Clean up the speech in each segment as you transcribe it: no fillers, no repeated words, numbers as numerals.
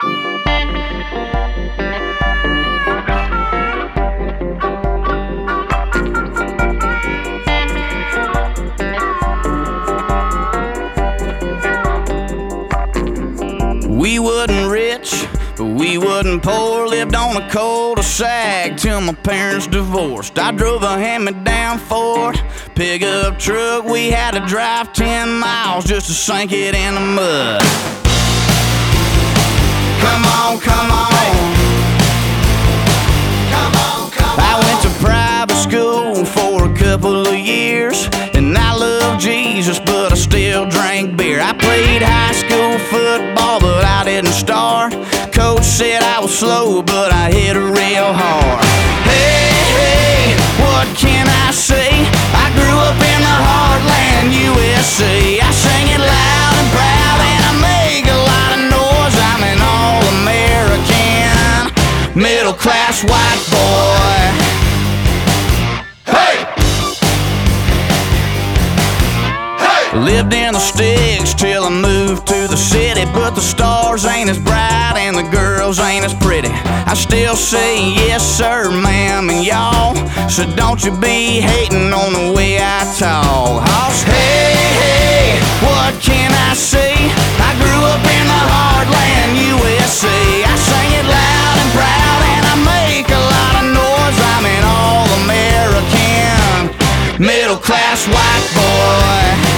We wasn't rich, but we wasn't poor. Lived on a cul-de-sac till my parents divorced. I drove a hand-me-down Ford pickup truck. We had to drive 10 miles just to sink it in the mud. Come on, come on. Come on, come on. I went to private school for a couple of years, and I loved Jesus, but I still drank beer. I played high school football, but I didn't start. Coach said I was slow, but I hit it real hard. Hey, hey, what can I say? I grew up in the heartland, USA. I sing it loud and proud, and I make a lot of noise. I'm an all-American, middle-class white boy. Lived in the sticks till I moved to the city, but the stars ain't as bright and the girls ain't as pretty. I still say yes sir, ma'am, and y'all, so don't you be hating on the way I talk. Hey, hey, what can I say? I grew up in the heartland, USA. I sing it loud and proud, and I make a lot of noise. I'm an all-American, middle-class white boy.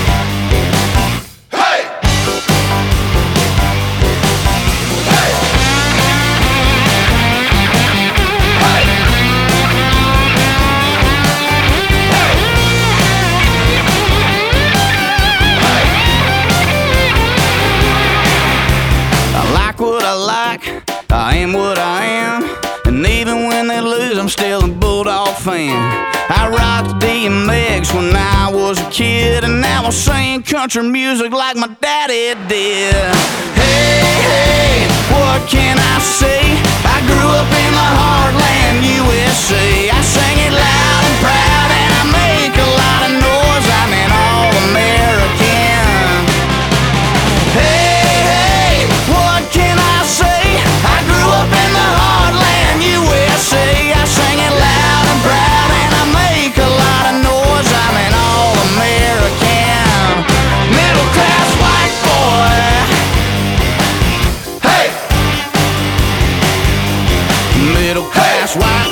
I am what I am, and even when they lose, I'm still a Bulldog fan. I rocked DMX when I was a kid, and now I'm singing country music like my daddy did. Hey, hey, what can I say? I grew up in the heartland, USA. I sing it loud and proud, and I make a lot of noise. I'm an all-American. Hey, hey, what can I say? I grew up in the heartland, USA. I sing it loud and proud, and I make a lot of noise. I'm an all-American, middle-class white boy. Hey, middle-class white